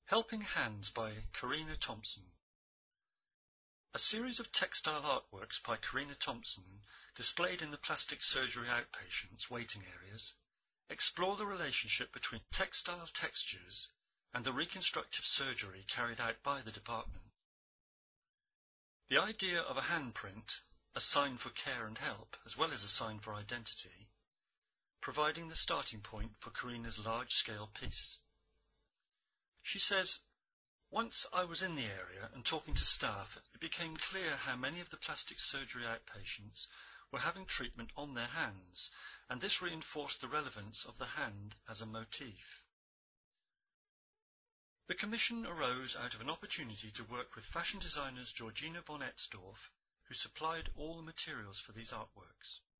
Helping Hands by Karina Thompson. A series of textile artworks by Karina Thompson, displayed in the plastic surgery outpatients waiting areas, explore the relationship between textile textures and the reconstructive surgery carried out by the department. The idea of a handprint, a sign for care and help, as well as a sign for identity, providing the starting point for Karina's large-scale piece. She says, "Once I was in the area and talking to staff, it became clear how many of the plastic surgery outpatients were having treatment on their hands, and this reinforced the relevance of the hand as a motif." The commission arose out of an opportunity to work with fashion designers Georgina von Etzdorf, who supplied all the materials for these artworks.